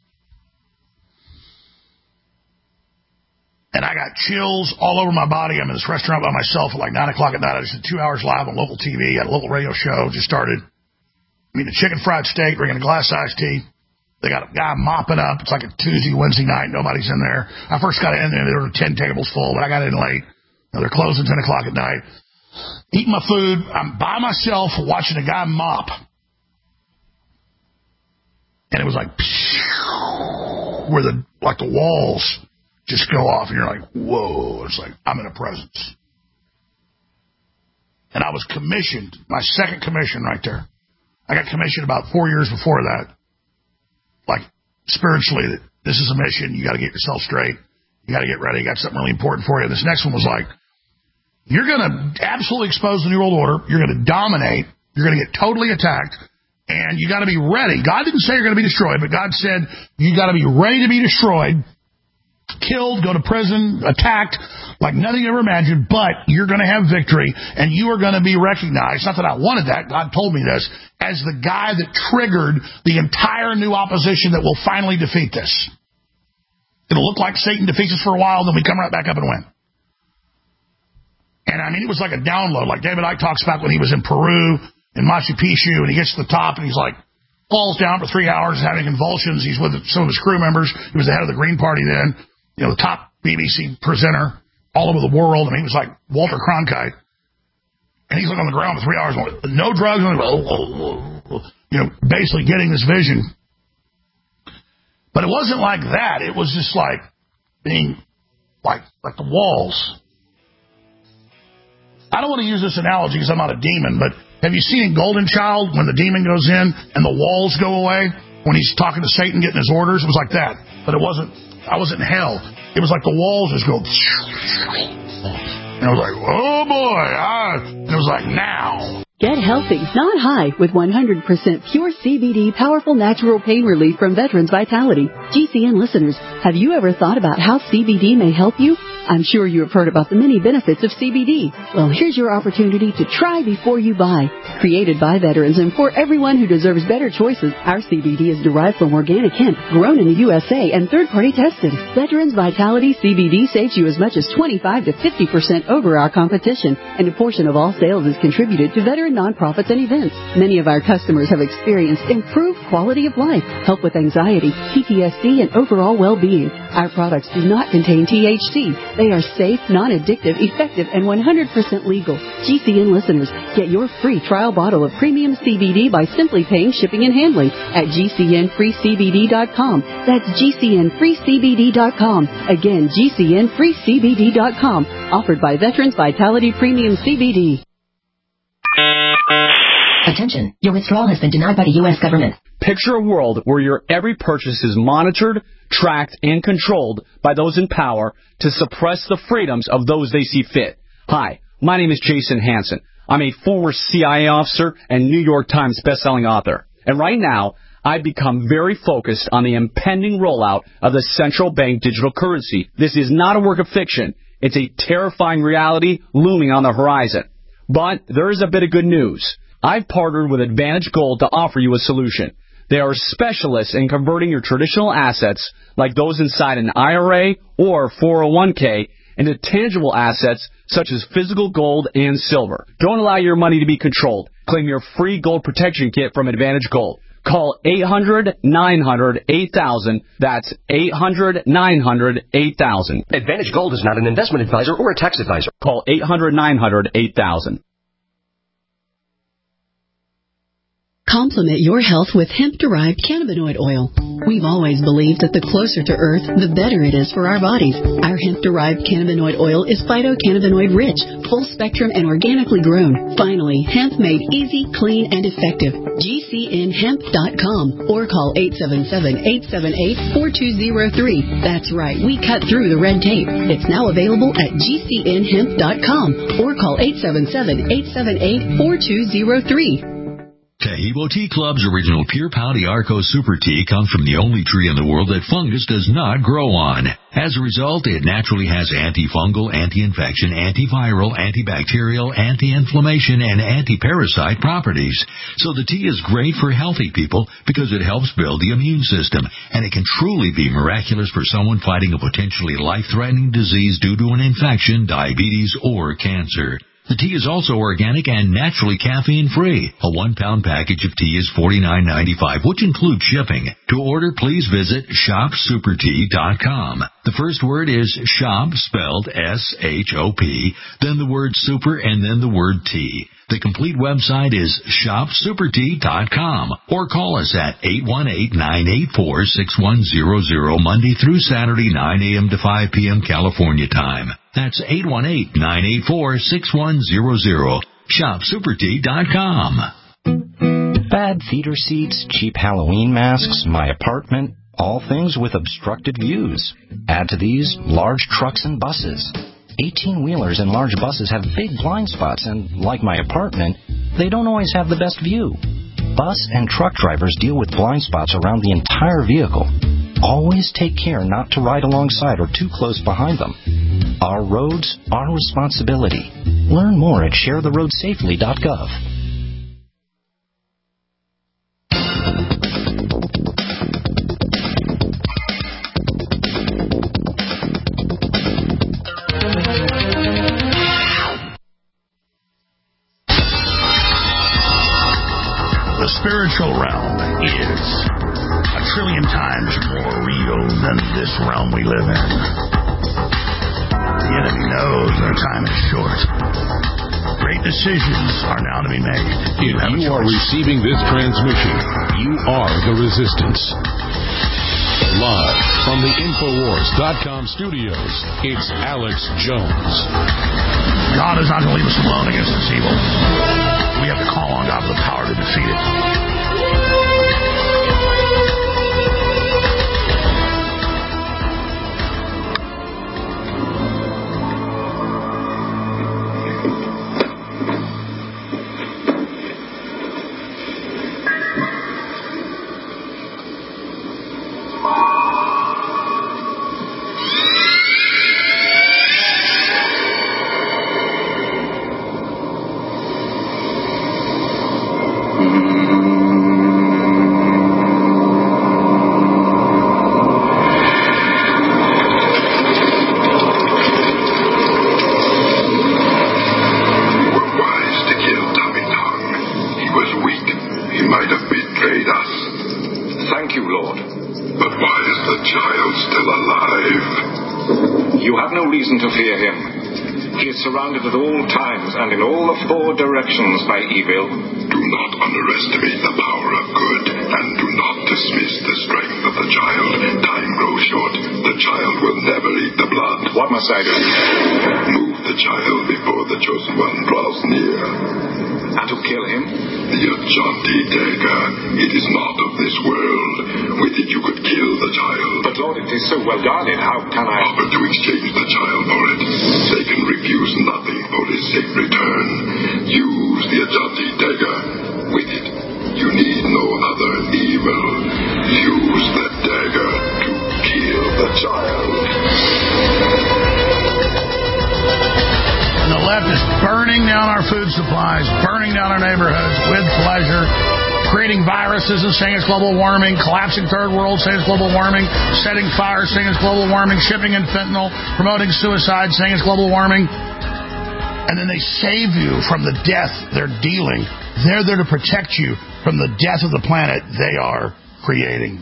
And I got chills all over my body. I'm in this restaurant by myself at like 9 o'clock at night. I just did 2 hours live on local TV. Had a local radio show. Just started. I mean, a chicken fried steak, drinking a glass of iced tea. They got a guy mopping up. It's like a Tuesday, Wednesday night. Nobody's in there. I first got in there. There were 10 tables full, but I got in late. Now they're closing 10 o'clock at night. Eating my food. I'm by myself watching a guy mop. And it was like, where the walls just go off. And you're like, whoa. It's like, I'm in a presence. And I was commissioned. My second commission right there. I got commissioned about 4 years before that. Like, spiritually, this is a mission. You got to get yourself straight. You got to get ready. You got something really important for you. This next one was like, you're going to absolutely expose the New World Order. You're going to dominate. You're going to get totally attacked. And you got to be ready. God didn't say you're going to be destroyed, but God said you got to be ready to be destroyed, killed, go to prison, attacked, like nothing you ever imagined, but you're going to have victory, and you are going to be recognized. Not that I wanted that. God told me this. As the guy that triggered the entire new opposition that will finally defeat this. It'll look like Satan defeats us for a while, then we come right back up and win. And I mean, it was like a download. Like David Icke talks about when he was in Peru, in Machu Picchu, and he gets to the top, and he's like, falls down for 3 hours having convulsions. He's with some of his crew members. He was the head of the Green Party then, you know, the top BBC presenter all over the world. I mean, he was like Walter Cronkite. And he's like on the ground for 3 hours, no drugs, you know, basically getting this vision. But it wasn't like that. It was just like being like the walls. I don't want to use this analogy because I'm not a demon, but have you seen in Golden Child when the demon goes in and the walls go away? When he's talking to Satan, getting his orders? It was like that. But it wasn't, I wasn't in hell. It was like the walls just go. And I was like, oh boy. And it was like, now. Get healthy, not high, with 100% pure CBD powerful natural pain relief from Veterans Vitality. GCN listeners, have you ever thought about how CBD may help you? I'm sure you have heard about the many benefits of CBD. Well, here's your opportunity to try before you buy. Created by veterans and for everyone who deserves better choices, our CBD is derived from organic hemp, grown in the USA, and third-party tested. Veterans Vitality CBD saves you as much as 25 to 50% over our competition, and a portion of all sales is contributed to veteran nonprofits and events. Many of our customers have experienced improved quality of life, help with anxiety, PTSD, and overall well-being. Our products do not contain THC. They are safe, non-addictive, effective, and 100% legal. GCN listeners, get your free trial bottle of premium CBD by simply paying shipping and handling at GCNFreeCBD.com. That's GCNFreeCBD.com. Again, GCNFreeCBD.com. Offered by Veterans Vitality Premium CBD. Attention, your withdrawal has been denied by the U.S. government. Picture a world where your every purchase is monitored, tracked, and controlled by those in power to suppress the freedoms of those they see fit. Hi, my name is Jason Hansen. I'm a former CIA officer and New York Times bestselling author. And right now, I've become very focused on the impending rollout of the central bank digital currency. This is not a work of fiction. It's a terrifying reality looming on the horizon. But there is a bit of good news. I've partnered with Advantage Gold to offer you a solution. They are specialists in converting your traditional assets, like those inside an IRA or 401k, into tangible assets such as physical gold and silver. Don't allow your money to be controlled. Claim your free gold protection kit from Advantage Gold. Call 800-900-8000. That's 800-900-8000. Advantage Gold is not an investment advisor or a tax advisor. Call 800-900-8000. Complement your health with hemp-derived cannabinoid oil. We've always believed that the closer to Earth, the better it is for our bodies. Our hemp-derived cannabinoid oil is phytocannabinoid-rich, full-spectrum, and organically grown. Finally, hemp made easy, clean, and effective. GCNhemp.com or call 877-878-4203. That's right, we cut through the red tape. It's now available at GCNhemp.com or call 877-878-4203. Taheebo Tea Club's original Pure Pau Arco Super Tea comes from the only tree in the world that fungus does not grow on. As a result, it naturally has antifungal, anti-infection, antiviral, antibacterial, anti-inflammation, and anti-parasite properties. So the tea is great for healthy people because it helps build the immune system, and it can truly be miraculous for someone fighting a potentially life-threatening disease due to an infection, diabetes, or cancer. The tea is also organic and naturally caffeine-free. A 1-pound package of tea is $49.95, which includes shipping. To order, please visit shopsupertea.com. The first word is shop, spelled S-H-O-P, then the word super, and then the word tea. The complete website is shopsupertea.com or call us at 818-984-6100 Monday through Saturday, 9 a.m. to 5 p.m. California time. That's 818-984-6100. Shopsupertea.com. Bad theater seats, cheap Halloween masks, my apartment, all things with obstructed views. Add to these large trucks and buses. 18-wheelers and large buses have big blind spots, and like my apartment, they don't always have the best view. Bus and truck drivers deal with blind spots around the entire vehicle. Always take care not to ride alongside or too close behind them. Our roads, our responsibility. Learn more at sharetheroadsafely.gov. The spiritual realm is 1,000,000,000 times more real than this realm we live in. The enemy knows their time is short. Great decisions are now to be made. If you are receiving this transmission, you are the resistance. Live from the Infowars.com studios, it's Alex Jones. God is not going to leave us alone against this evil. We have to call on God for the power to defeat it. Surrounded at all times and in all the four directions by evil. Do not underestimate the power of good, and do not dismiss the strength of the child. Time grows short. The child will never eat the blood. What must I do? Move the child before the chosen one draws near. And to kill him? The Ajante dagger. It is not of this world. With it you could kill the child. But Lord, it is so well guarded. How can I... Offer to exchange the child for it. They can refuse nothing for his safe return. Use the Ajante dagger. With it, you need no other evil. Use the dagger to kill the child. And the left is burning down our food supplies, burning down our neighborhoods with pleasure, creating viruses and saying it's global warming, collapsing third world saying it's global warming, setting fires saying it's global warming, shipping in fentanyl, promoting suicide saying it's global warming. And then they save you from the death they're dealing. They're there to protect you from the death of the planet they are creating.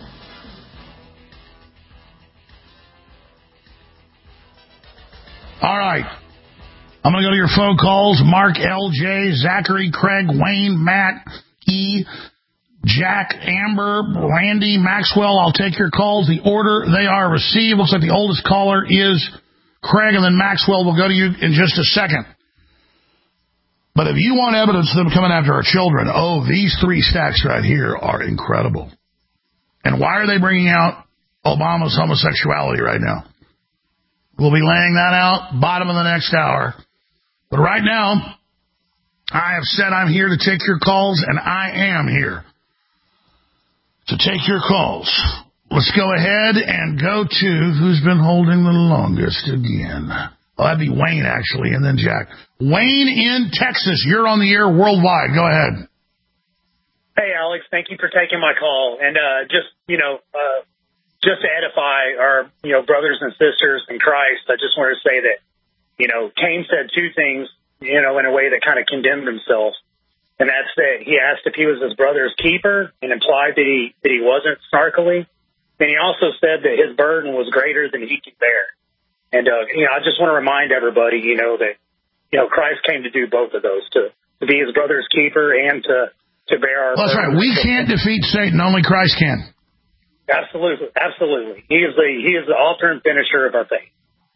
All right. I'm going to go to your phone calls. Mark, LJ, Zachary, Craig, Wayne, Matt, E, Jack, Amber, Randy, Maxwell. I'll take your calls. The order they are received. Looks like the oldest caller is Craig, and then Maxwell will go to you in just a second. But if you want evidence of them coming after our children, these 3 stacks right here are incredible. And why are they bringing out Obama's homosexuality right now? We'll be laying that out bottom of the next hour. But right now, I have said I'm here to take your calls, and I am here to take your calls. Let's go ahead and go to who's been holding the longest again. Well, that'd be Wayne, actually, and then Jack. Wayne in Texas, you're on the air worldwide. Go ahead. Hey, Alex, thank you for taking my call. And just to edify our, brothers and sisters in Christ, I just wanted to say that, Cain said 2 things, in a way that kind of condemned himself. And that's that he asked if he was his brother's keeper and implied that he wasn't snarkily. And he also said that his burden was greater than he could bear. And, I just want to remind everybody, that, Christ came to do both of those, to be his brother's keeper and to bear our... Well, that's right. We can't defeat Satan. Only Christ can. Absolutely. Absolutely. He is the author and finisher of our faith.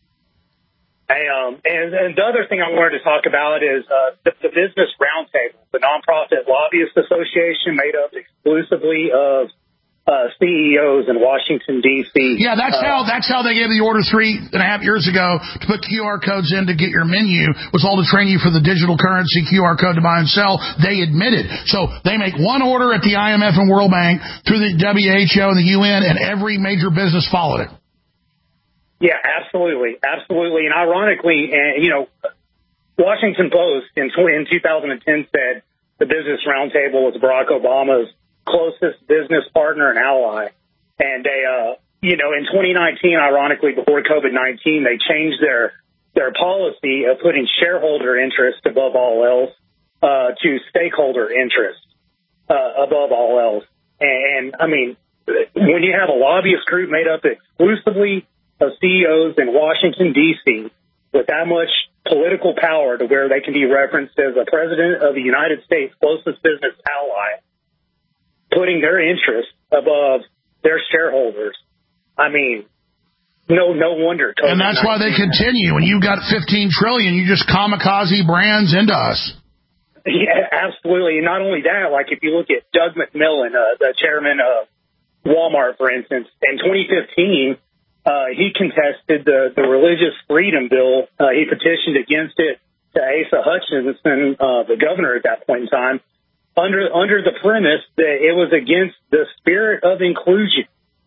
And the other thing I wanted to talk about is the Business Roundtable, the nonprofit lobbyist association made up exclusively of CEOs in Washington, D.C. Yeah, that's how they gave the order 3.5 years ago to put QR codes in to get your menu, was all to train you for the digital currency QR code to buy and sell. They admitted. So they make one order at the IMF and World Bank through the WHO and the UN, and every major business followed it. Yeah, absolutely. Absolutely. And ironically, Washington Post in 2010 said the Business Roundtable was Barack Obama's closest business partner and ally. And they, in 2019, ironically, before COVID-19, they changed their policy of putting shareholder interest above all else to stakeholder interest above all else. And I mean, when you have a lobbyist group made up exclusively of CEOs in Washington, D.C., with that much political power to where they can be referenced as a president of the United States' closest business ally, putting their interests above their shareholders. I mean, no wonder. And that's why they continue. When you got $15 trillion, you just kamikaze brands into us. Yeah, absolutely. And not only that, like if you look at Doug McMillon, the chairman of Walmart, for instance, in 2015, he contested the Religious Freedom Bill. He petitioned against it to Asa Hutchinson, the governor at that point in time, under the premise that it was against the spirit of inclusion,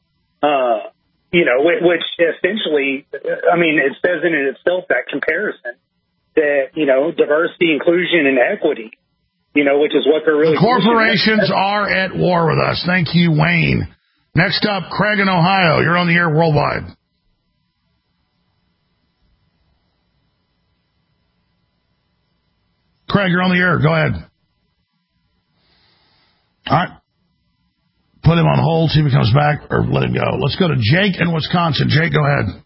which essentially, I mean, it says in it itself, that comparison, that, diversity, inclusion, and equity, which is what they're really... The corporations are at war with us. Thank you, Wayne. Next up, Craig in Ohio. You're on the air worldwide. Craig, you're on the air. Go ahead. All right. Put him on hold, see if he comes back, or let him go. Let's go to Jake in Wisconsin. Jake, go ahead.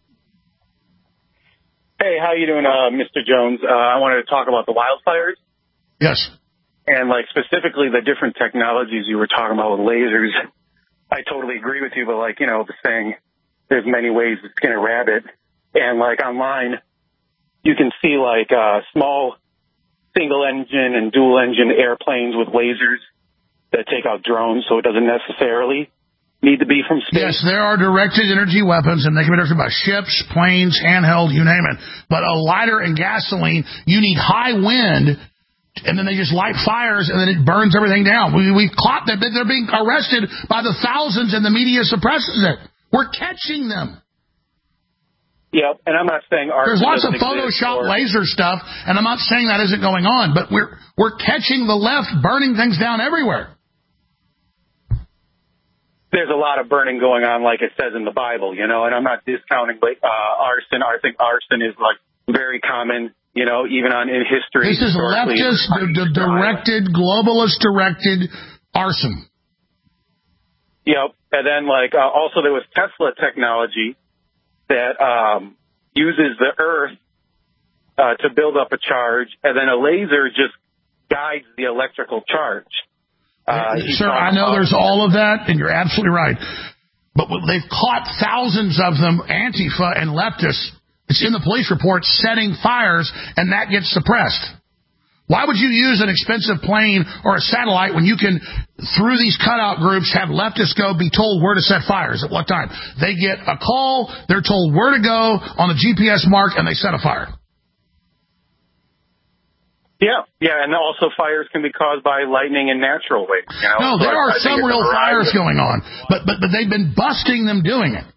Hey, how you doing, Mr. Jones? I wanted to talk about the wildfires. Yes. And, specifically the different technologies you were talking about with lasers. I totally agree with you, but the saying, there's many ways to skin a rabbit. And online, you can see small single engine and dual engine airplanes with lasers that take out drones, so it doesn't necessarily need to be from space. Yes, there are directed energy weapons, and they can be directed by ships, planes, handheld, you name it. But a lighter and gasoline, you need high wind, and then they just light fires, and then it burns everything down. We've caught them. They're being arrested by the thousands, and the media suppresses it. We're catching them. Yep, and I'm not saying arson. There's lots of Photoshop laser stuff, and I'm not saying that isn't going on, but we're catching the left burning things down everywhere. There's a lot of burning going on, like it says in the Bible, and I'm not discounting arson. I think arson is like very common, even in history. This is leftist, directed, globalist directed arson. Yep, and then also there was Tesla technology that uses the earth to build up a charge, and then a laser just guides the electrical charge. Sir, I know there's all of that, and you're absolutely right. But they've caught thousands of them, Antifa and leftists. It's in the police report, setting fires, and that gets suppressed. Why would you use an expensive plane or a satellite when you can, through these cutout groups, have leftists go be told where to set fires at what time? They get a call, they're told where to go on a GPS mark, and they set a fire. Yeah, and also fires can be caused by lightning in natural ways. No, there are some real fires going on, but they've been busting them doing it.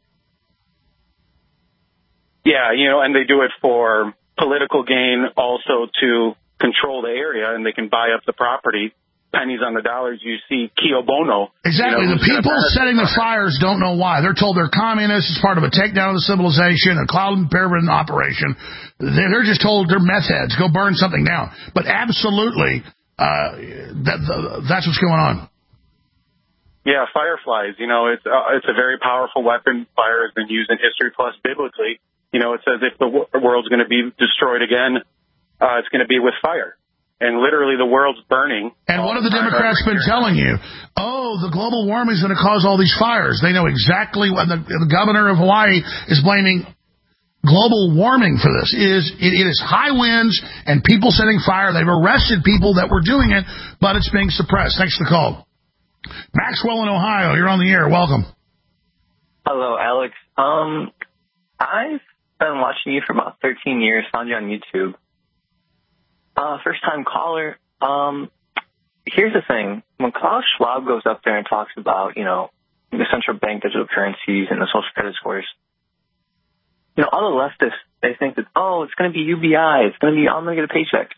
Yeah, and they do it for political gain, also to control the area, and they can buy up the property. Pennies on the dollars. You see Kio Bono. Exactly. The people setting the fires don't know why. They're told they're communists. It's part of a takedown of the civilization, a cloud and pyramid operation. They're just told they're meth heads. Go burn something down. But absolutely, that's what's going on. Yeah, fireflies. It's a very powerful weapon. Fire has been used in history, plus biblically. It says if the world's going to be destroyed again, it's going to be with fire. And literally the world's burning. And what have the Democrats been telling you? Oh, the global warming is going to cause all these fires. They know exactly what the governor of Hawaii is blaming global warming for this. It is high winds and people setting fire. They've arrested people that were doing it, but it's being suppressed. Thanks for the call. Maxwell in Ohio, you're on the air. Welcome. Hello, Alex. I've been watching you for about 13 years, found you on YouTube. First-time caller. Here's the thing. When Klaus Schwab goes up there and talks about, the central bank digital currencies and the social credit scores, all the leftists, they think that, it's going to be UBI. It's going to be, I'm going to get a paycheck.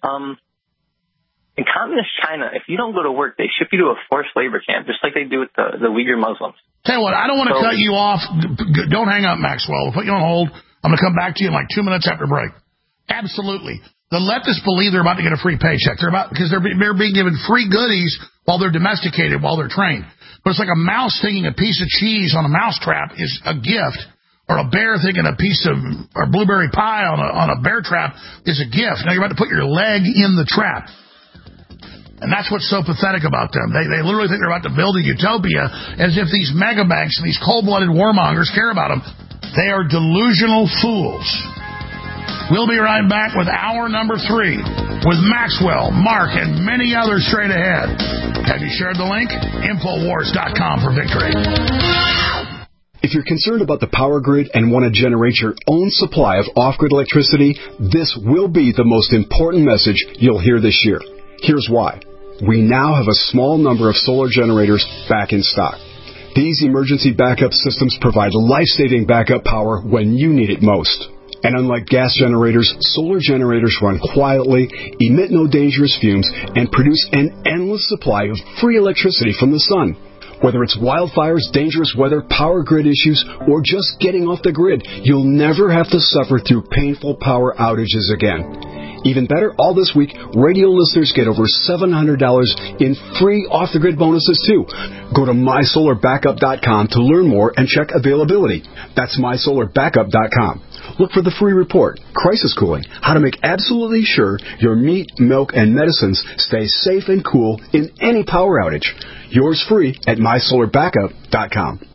In communist China, if you don't go to work, they ship you to a forced labor camp, just like they do with the Uyghur Muslims. Tell you what, I don't want to cut you off. Don't hang up, Maxwell. We'll put you on hold. I'm going to come back to you in like 2 minutes after break. Absolutely. The leftists believe they're about to get a free paycheck. Because they're being given free goodies while they're domesticated, while they're trained. But it's like a mouse thinking a piece of cheese on a mousetrap is a gift, or a bear thinking a piece of or blueberry pie on a bear trap is a gift. Now you're about to put your leg in the trap. And that's what's so pathetic about them. They literally think they're about to build a utopia as if these mega banks and these cold-blooded warmongers care about them. They are delusional fools. We'll be right back with hour number 3 with Maxwell, Mark, and many others straight ahead. Have you shared the link? Infowars.com for victory. If you're concerned about the power grid and want to generate your own supply of off-grid electricity, this will be the most important message you'll hear this year. Here's why. We now have a small number of solar generators back in stock. These emergency backup systems provide life-saving backup power when you need it most. And unlike gas generators, solar generators run quietly, emit no dangerous fumes, and produce an endless supply of free electricity from the sun. Whether it's wildfires, dangerous weather, power grid issues, or just getting off the grid, you'll never have to suffer through painful power outages again. Even better, all this week, radio listeners get over $700 in free off-the-grid bonuses, too. Go to MySolarBackup.com to learn more and check availability. That's MySolarBackup.com. Look for the free report, Crisis Cooling, how to make absolutely sure your meat, milk, and medicines stay safe and cool in any power outage. Yours free at MySolarBackup.com.